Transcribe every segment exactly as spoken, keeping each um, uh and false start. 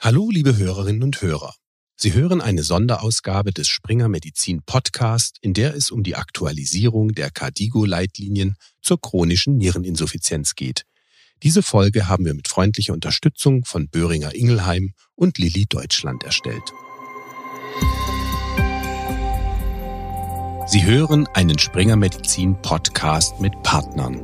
Hallo, liebe Hörerinnen und Hörer. Sie hören eine Sonderausgabe des Springer Medizin Podcast, in der es um die Aktualisierung der KDIGO-Leitlinien zur chronischen Niereninsuffizienz geht. Diese Folge haben wir mit freundlicher Unterstützung von Boehringer Ingelheim und Lilly Deutschland erstellt. Sie hören einen Springer Medizin Podcast mit Partnern.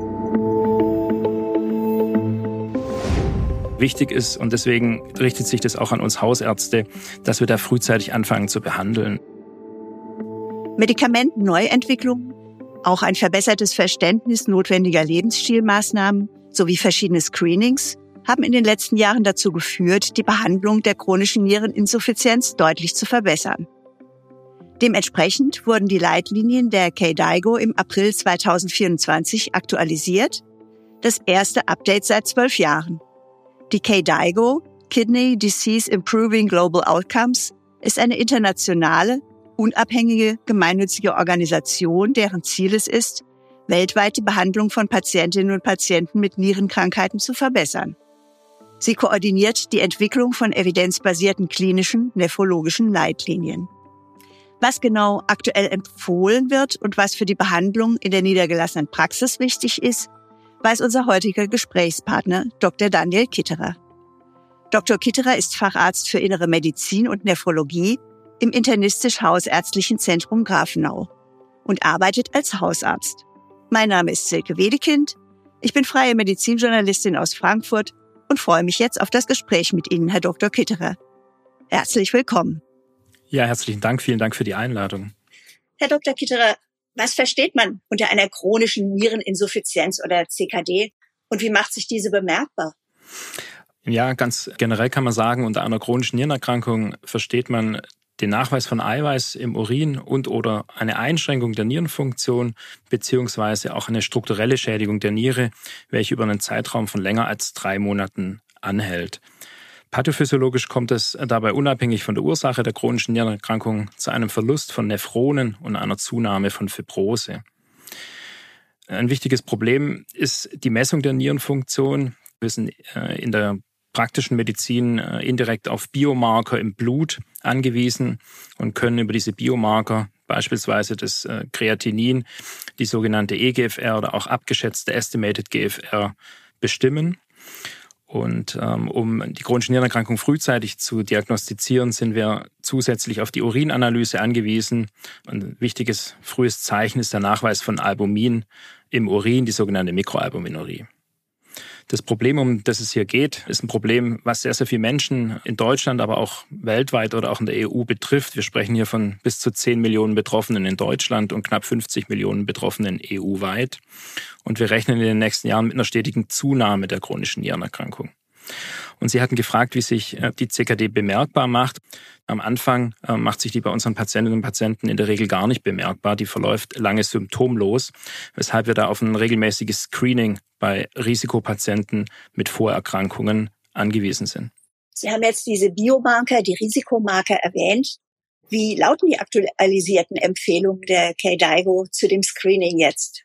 Wichtig ist, und deswegen richtet sich das auch an uns Hausärzte, dass wir da frühzeitig anfangen zu behandeln. Medikamentenneuentwicklung, auch ein verbessertes Verständnis notwendiger Lebensstilmaßnahmen sowie verschiedene Screenings haben in den letzten Jahren dazu geführt, die Behandlung der chronischen Niereninsuffizienz deutlich zu verbessern. Dementsprechend wurden die Leitlinien der KDIGO im April zweitausendvierundzwanzig aktualisiert, das erste Update seit zwölf Jahren. Die KDIGO, Kidney Disease Improving Global Outcomes, ist eine internationale, unabhängige, gemeinnützige Organisation, deren Ziel es ist, weltweit die Behandlung von Patientinnen und Patienten mit Nierenkrankheiten zu verbessern. Sie koordiniert die Entwicklung von evidenzbasierten klinischen, nephrologischen Leitlinien. Was genau aktuell empfohlen wird und was für die Behandlung in der niedergelassenen Praxis wichtig ist, weiß unser heutiger Gesprächspartner Doktor Daniel Kitterer. Doktor Kitterer ist Facharzt für Innere Medizin und Nephrologie im Internistisch-Hausärztlichen Zentrum Grafenau und arbeitet als Hausarzt. Mein Name ist Silke Wedekind. Ich bin freie Medizinjournalistin aus Frankfurt und freue mich jetzt auf das Gespräch mit Ihnen, Herr Doktor Kitterer. Herzlich willkommen. Ja, herzlichen Dank. Vielen Dank für die Einladung. Herr Doktor Kitterer, was versteht man unter einer chronischen Niereninsuffizienz oder C K D und wie macht sich diese bemerkbar? Ja, ganz generell kann man sagen, unter einer chronischen Nierenerkrankung versteht man den Nachweis von Eiweiß im Urin und oder eine Einschränkung der Nierenfunktion beziehungsweise auch eine strukturelle Schädigung der Niere, welche über einen Zeitraum von länger als drei Monaten anhält. Pathophysiologisch kommt es dabei unabhängig von der Ursache der chronischen Nierenerkrankung zu einem Verlust von Nephronen und einer Zunahme von Fibrose. Ein wichtiges Problem ist die Messung der Nierenfunktion. Wir sind in der praktischen Medizin indirekt auf Biomarker im Blut angewiesen und können über diese Biomarker, beispielsweise das Kreatinin, die sogenannte E G F R oder auch abgeschätzte Estimated G F R, bestimmen. Und ähm, um die chronische Nierenerkrankung frühzeitig zu diagnostizieren, sind wir zusätzlich auf die Urinanalyse angewiesen. Ein wichtiges frühes Zeichen ist der Nachweis von Albumin im Urin, die sogenannte Mikroalbuminurie. Das Problem, um das es hier geht, ist ein Problem, was sehr, sehr viele Menschen in Deutschland, aber auch weltweit oder auch in der E U betrifft. Wir sprechen hier von bis zu zehn Millionen Betroffenen in Deutschland und knapp fünfzig Millionen Betroffenen E U-weit. Und wir rechnen in den nächsten Jahren mit einer stetigen Zunahme der chronischen Nierenerkrankung. Und Sie hatten gefragt, wie sich die C K D bemerkbar macht. Am Anfang macht sich die bei unseren Patientinnen und Patienten in der Regel gar nicht bemerkbar. Die verläuft lange symptomlos, weshalb wir da auf ein regelmäßiges Screening bei Risikopatienten mit Vorerkrankungen angewiesen sind. Sie haben jetzt diese Biomarker, die Risikomarker erwähnt. Wie lauten die aktualisierten Empfehlungen der KDIGO zu dem Screening jetzt?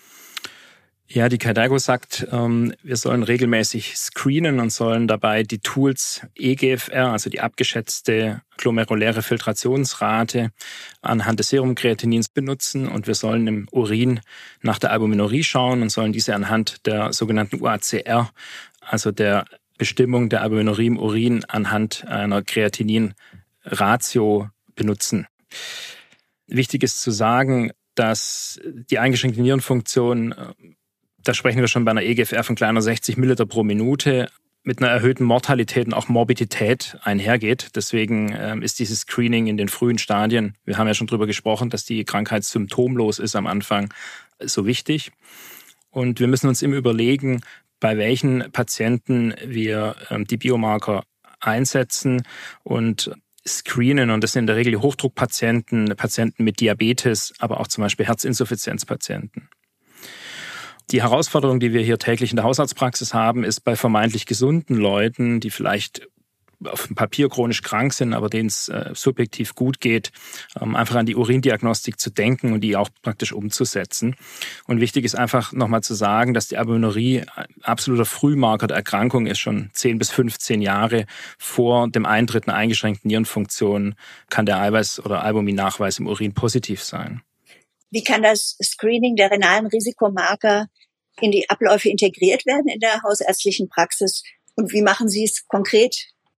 Ja, die KDIGO sagt, ähm, wir sollen regelmäßig screenen und sollen dabei die Tools E G F R, also die abgeschätzte glomeruläre Filtrationsrate, anhand des Serumkreatinins benutzen und wir sollen im Urin nach der Albuminurie schauen und sollen diese anhand der sogenannten U A C R, also der Bestimmung der Albuminurie im Urin anhand einer Kreatinin-Ratio benutzen. Wichtig ist zu sagen, dass die eingeschränkte Nierenfunktion, da sprechen wir schon bei einer E G F R von kleiner sechzig Milliliter pro Minute, mit einer erhöhten Mortalität und auch Morbidität einhergeht. Deswegen ähm, ist dieses Screening in den frühen Stadien, wir haben ja schon drüber gesprochen, dass die Krankheit symptomlos ist am Anfang, so wichtig. Und wir müssen uns immer überlegen, bei welchen Patienten wir ähm, die Biomarker einsetzen und screenen. Und das sind in der Regel die Hochdruckpatienten, Patienten mit Diabetes, aber auch zum Beispiel Herzinsuffizienzpatienten. Die Herausforderung, die wir hier täglich in der Hausarztpraxis haben, ist bei vermeintlich gesunden Leuten, die vielleicht auf dem Papier chronisch krank sind, aber denen es äh, subjektiv gut geht, ähm, einfach an die Urindiagnostik zu denken und die auch praktisch umzusetzen. Und wichtig ist einfach nochmal zu sagen, dass die Albuminurie ein absoluter Frühmarker der Erkrankung ist. Schon zehn bis fünfzehn Jahre vor dem Eintritt einer eingeschränkten Nierenfunktion kann der Eiweiß- oder Albuminnachweis im Urin positiv sein. Wie kann das Screening der renalen Risikomarker in die Abläufe integriert werden in der hausärztlichen Praxis? Und wie machen Sie es konkret?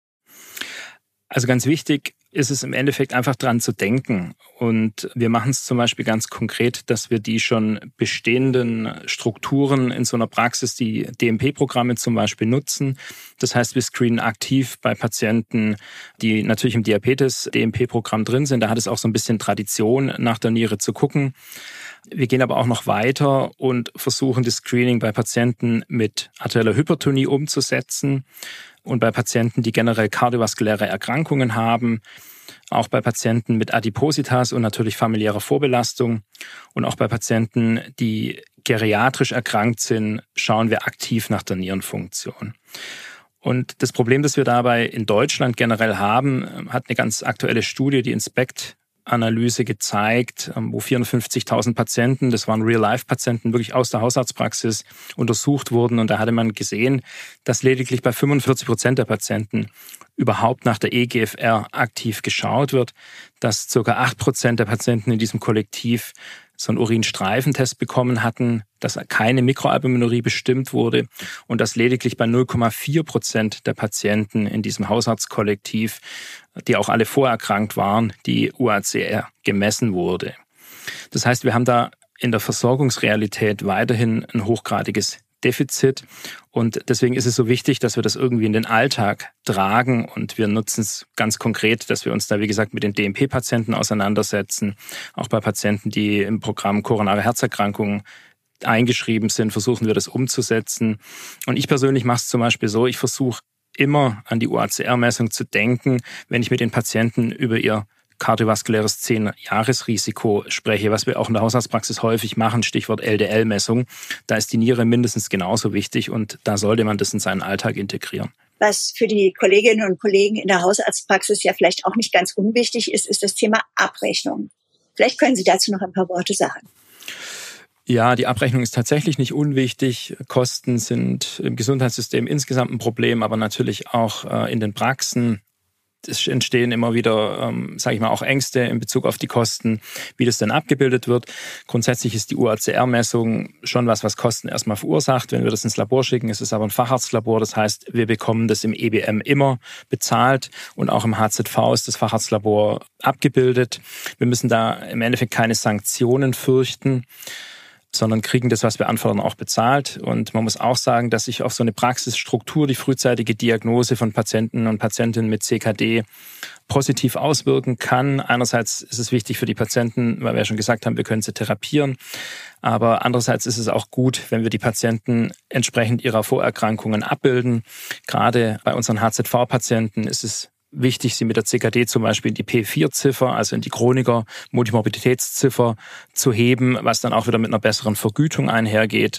Also ganz wichtig ist es im Endeffekt einfach dran zu denken. Und wir machen es zum Beispiel ganz konkret, dass wir die schon bestehenden Strukturen in so einer Praxis, die D M P-Programme zum Beispiel nutzen. Das heißt, wir screenen aktiv bei Patienten, die natürlich im Diabetes-D M P-Programm drin sind. Da hat es auch so ein bisschen Tradition, nach der Niere zu gucken. Wir gehen aber auch noch weiter und versuchen das Screening bei Patienten mit arterieller Hypertonie umzusetzen und bei Patienten, die generell kardiovaskuläre Erkrankungen haben, auch bei Patienten mit Adipositas und natürlich familiärer Vorbelastung und auch bei Patienten, die geriatrisch erkrankt sind, schauen wir aktiv nach der Nierenfunktion. Und das Problem, das wir dabei in Deutschland generell haben, hat eine ganz aktuelle Studie, die Inspect Analyse gezeigt, wo vierundfünfzigtausend Patienten, das waren Real-Life-Patienten, wirklich aus der Hausarztpraxis untersucht wurden. Und da hatte man gesehen, dass lediglich bei fünfundvierzig Prozent der Patienten überhaupt nach der E G F R aktiv geschaut wird, dass ca. acht Prozent der Patienten in diesem Kollektiv so einen Urinstreifentest bekommen hatten, dass keine Mikroalbuminurie bestimmt wurde und dass lediglich bei null Komma vier Prozent der Patienten in diesem Hausarztkollektiv, die auch alle vorerkrankt waren, die U A C R gemessen wurde. Das heißt, wir haben da in der Versorgungsrealität weiterhin ein hochgradiges Defizit und deswegen ist es so wichtig, dass wir das irgendwie in den Alltag tragen und wir nutzen es ganz konkret, dass wir uns da, wie gesagt, mit den D M P-Patienten auseinandersetzen, auch bei Patienten, die im Programm koronare Herzerkrankungen eingeschrieben sind, versuchen wir das umzusetzen. Und ich persönlich mache es zum Beispiel so, ich versuche immer an die U A C R-Messung zu denken, wenn ich mit den Patienten über ihr kardiovaskuläres zehn-Jahres-Risiko spreche, was wir auch in der Hausarztpraxis häufig machen, Stichwort L D L-Messung. Da ist die Niere mindestens genauso wichtig und da sollte man das in seinen Alltag integrieren. Was für die Kolleginnen und Kollegen in der Hausarztpraxis ja vielleicht auch nicht ganz unwichtig ist, ist das Thema Abrechnung. Vielleicht können Sie dazu noch ein paar Worte sagen. Ja, die Abrechnung ist tatsächlich nicht unwichtig. Kosten sind im Gesundheitssystem insgesamt ein Problem, aber natürlich auch in den Praxen. Es entstehen immer wieder, ähm, sage ich mal, auch Ängste in Bezug auf die Kosten, wie das denn abgebildet wird. Grundsätzlich ist die U A C R-Messung schon was, was Kosten erstmal verursacht. Wenn wir das ins Labor schicken, ist es aber ein Facharztlabor. Das heißt, wir bekommen das im E B M immer bezahlt und auch im H Z V ist das Facharztlabor abgebildet. Wir müssen da im Endeffekt keine Sanktionen fürchten, sondern kriegen das, was wir anfordern, auch bezahlt. Und man muss auch sagen, dass sich auf so eine Praxisstruktur die frühzeitige Diagnose von Patienten und Patientinnen mit C K D positiv auswirken kann. Einerseits ist es wichtig für die Patienten, weil wir ja schon gesagt haben, wir können sie therapieren. Aber andererseits ist es auch gut, wenn wir die Patienten entsprechend ihrer Vorerkrankungen abbilden. Gerade bei unseren H Z V-Patienten ist es wichtig, sie mit der C K D zum Beispiel in die P vier Ziffer, also in die Chroniker-Multimorbiditätsziffer zu heben, was dann auch wieder mit einer besseren Vergütung einhergeht.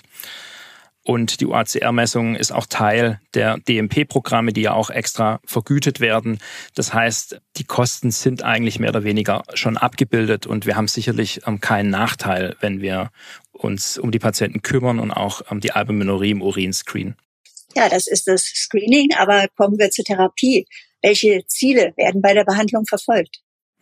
Und die U A C R-Messung ist auch Teil der D M P-Programme, die ja auch extra vergütet werden. Das heißt, die Kosten sind eigentlich mehr oder weniger schon abgebildet und wir haben sicherlich keinen Nachteil, wenn wir uns um die Patienten kümmern und auch die Albuminurie im Urin screenen. Ja, das ist das Screening, aber kommen wir zur Therapie. Welche Ziele werden bei der Behandlung verfolgt?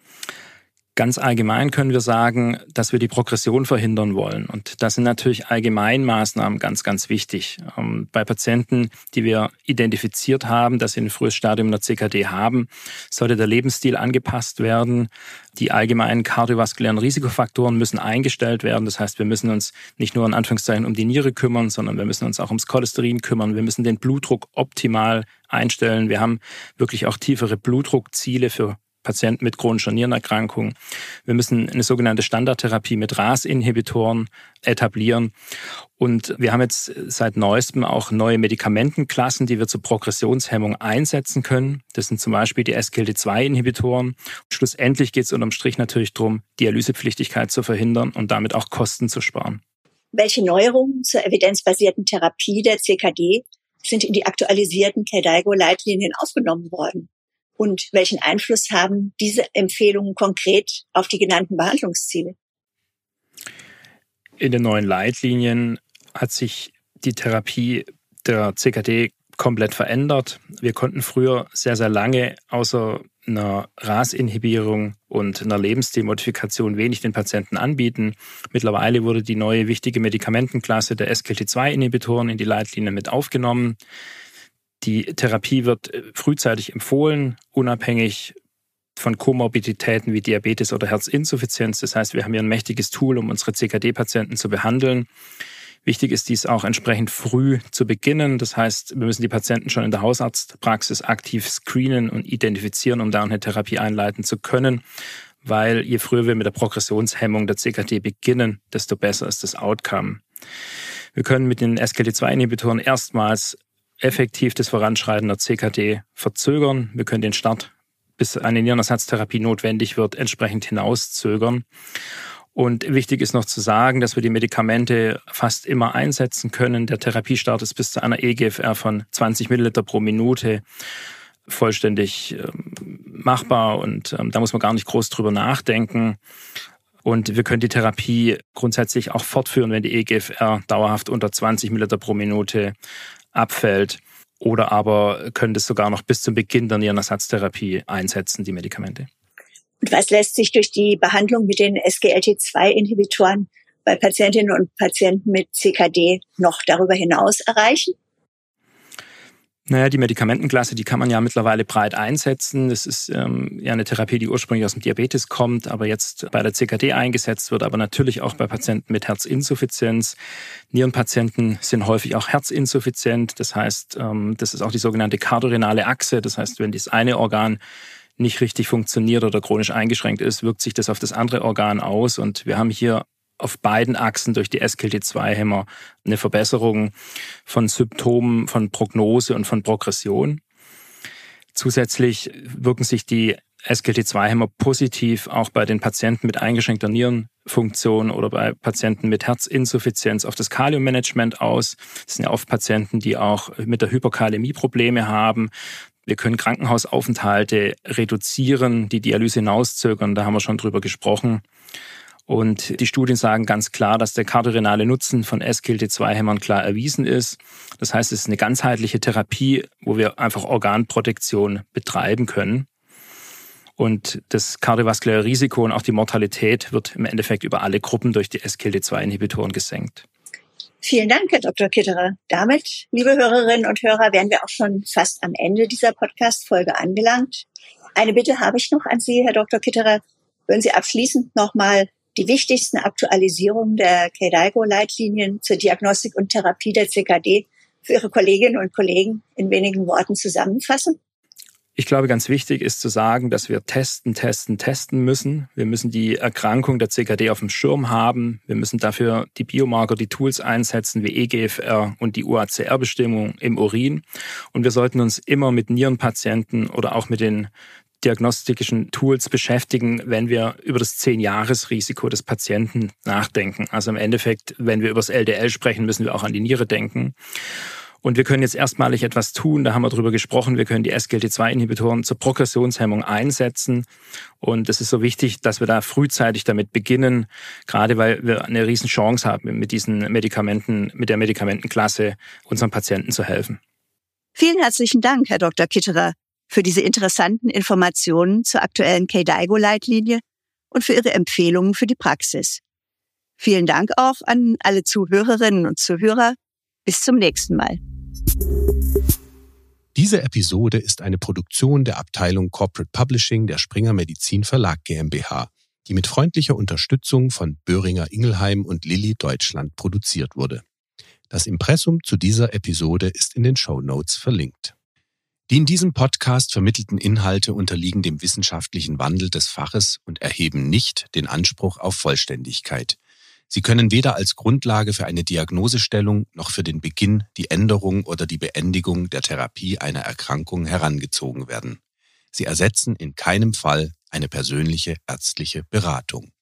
Ganz allgemein können wir sagen, dass wir die Progression verhindern wollen. Und da sind natürlich Allgemeinmaßnahmen ganz, ganz wichtig. Bei Patienten, die wir identifiziert haben, dass sie ein frühes Stadium der C K D haben, sollte der Lebensstil angepasst werden. Die allgemeinen kardiovaskulären Risikofaktoren müssen eingestellt werden. Das heißt, wir müssen uns nicht nur in Anführungszeichen um die Niere kümmern, sondern wir müssen uns auch ums Cholesterin kümmern. Wir müssen den Blutdruck optimal einstellen. Wir haben wirklich auch tiefere Blutdruckziele für Patienten mit chronischer Nierenerkrankung. Wir müssen eine sogenannte Standardtherapie mit R A S-Inhibitoren etablieren. Und wir haben jetzt seit neuestem auch neue Medikamentenklassen, die wir zur Progressionshemmung einsetzen können. Das sind zum Beispiel die S G L T zwei Inhibitoren. Schlussendlich geht es unterm Strich natürlich darum, Dialysepflichtigkeit zu verhindern und damit auch Kosten zu sparen. Welche Neuerungen zur evidenzbasierten Therapie der C K D sind in die aktualisierten KDIGO-Leitlinien aufgenommen worden? Und welchen Einfluss haben diese Empfehlungen konkret auf die genannten Behandlungsziele? In den neuen Leitlinien hat sich die Therapie der C K D komplett verändert. Wir konnten früher sehr, sehr lange außer einer R A S-Inhibierung und einer Lebensstilmodifikation wenig den Patienten anbieten. Mittlerweile wurde die neue wichtige Medikamentenklasse der S G L T zwei Inhibitoren in die Leitlinien mit aufgenommen. Die Therapie wird frühzeitig empfohlen, unabhängig von Komorbiditäten wie Diabetes oder Herzinsuffizienz. Das heißt, wir haben hier ein mächtiges Tool, um unsere C K D-Patienten zu behandeln. Wichtig ist dies auch entsprechend früh zu beginnen. Das heißt, wir müssen die Patienten schon in der Hausarztpraxis aktiv screenen und identifizieren, um da eine Therapie einleiten zu können. Weil je früher wir mit der Progressionshemmung der C K D beginnen, desto besser ist das Outcome. Wir können mit den S G L T zwei Inhibitoren erstmals effektiv das Voranschreiten der C K D verzögern. Wir können den Start, bis eine Nierenersatztherapie notwendig wird, entsprechend hinauszögern. Und wichtig ist noch zu sagen, dass wir die Medikamente fast immer einsetzen können. Der Therapiestart ist bis zu einer E G F R von zwanzig Milliliter pro Minute vollständig ähm, machbar und ähm, da muss man gar nicht groß drüber nachdenken. Und wir können die Therapie grundsätzlich auch fortführen, wenn die E G F R dauerhaft unter zwanzig Milliliter pro Minute abfällt. Oder aber können das sogar noch bis zum Beginn der Nierenersatztherapie einsetzen, die Medikamente. Und was lässt sich durch die Behandlung mit den S G L T zwei Inhibitoren bei Patientinnen und Patienten mit C K D noch darüber hinaus erreichen? Naja, die Medikamentenklasse, die kann man ja mittlerweile breit einsetzen. Das ist ähm, ja eine Therapie, die ursprünglich aus dem Diabetes kommt, aber jetzt bei der C K D eingesetzt wird, aber natürlich auch bei Patienten mit Herzinsuffizienz. Nierenpatienten sind häufig auch herzinsuffizient. Das heißt, ähm, das ist auch die sogenannte kardiorenale Achse. Das heißt, wenn das eine Organ nicht richtig funktioniert oder chronisch eingeschränkt ist, wirkt sich das auf das andere Organ aus. Und wir haben hier auf beiden Achsen durch die S G L T zwei Hämmer eine Verbesserung von Symptomen, von Prognose und von Progression. Zusätzlich wirken sich die S G L T zwei Hämmer positiv auch bei den Patienten mit eingeschränkter Nierenfunktion oder bei Patienten mit Herzinsuffizienz auf das Kaliummanagement aus. Das sind ja oft Patienten, die auch mit der Hyperkalämie Probleme haben. Wir können Krankenhausaufenthalte reduzieren, die Dialyse hinauszögern, da haben wir schon drüber gesprochen. Und die Studien sagen ganz klar, dass der kardiorenale Nutzen von S G L T zwei Hämmern klar erwiesen ist. Das heißt, es ist eine ganzheitliche Therapie, wo wir einfach Organprotektion betreiben können. Und das kardiovaskuläre Risiko und auch die Mortalität wird im Endeffekt über alle Gruppen durch die S G L T zwei Inhibitoren gesenkt. Vielen Dank, Herr Doktor Kitterer. Damit, liebe Hörerinnen und Hörer, wären wir auch schon fast am Ende dieser Podcast-Folge angelangt. Eine Bitte habe ich noch an Sie, Herr Doktor Kitterer. Würden Sie abschließend nochmal die wichtigsten Aktualisierungen der KDIGO-Leitlinien zur Diagnostik und Therapie der C K D für Ihre Kolleginnen und Kollegen in wenigen Worten zusammenfassen? Ich glaube, ganz wichtig ist zu sagen, dass wir testen, testen, testen müssen. Wir müssen die Erkrankung der C K D auf dem Schirm haben. Wir müssen dafür die Biomarker, die Tools einsetzen, wie E G F R und die U A C R-Bestimmung im Urin. Und wir sollten uns immer mit Nierenpatienten oder auch mit den diagnostischen Tools beschäftigen, wenn wir über das zehn-Jahres-Risiko des Patienten nachdenken. Also im Endeffekt, wenn wir über das L D L sprechen, müssen wir auch an die Niere denken. Und wir können jetzt erstmalig etwas tun, da haben wir drüber gesprochen, wir können die S G L T zwei Inhibitoren zur Progressionshemmung einsetzen. Und es ist so wichtig, dass wir da frühzeitig damit beginnen, gerade weil wir eine riesen Chance haben, mit diesen Medikamenten, mit der Medikamentenklasse unseren Patienten zu helfen. Vielen herzlichen Dank, Herr Doktor Kitterer, für diese interessanten Informationen zur aktuellen KDIGO-Leitlinie und für Ihre Empfehlungen für die Praxis. Vielen Dank auch an alle Zuhörerinnen und Zuhörer. Bis zum nächsten Mal. Diese Episode ist eine Produktion der Abteilung Corporate Publishing der Springer Medizin Verlag GmbH, die mit freundlicher Unterstützung von Boehringer Ingelheim und Lilly Deutschland produziert wurde. Das Impressum zu dieser Episode ist in den Shownotes verlinkt. Die in diesem Podcast vermittelten Inhalte unterliegen dem wissenschaftlichen Wandel des Faches und erheben nicht den Anspruch auf Vollständigkeit. Sie können weder als Grundlage für eine Diagnosestellung noch für den Beginn, die Änderung oder die Beendigung der Therapie einer Erkrankung herangezogen werden. Sie ersetzen in keinem Fall eine persönliche ärztliche Beratung.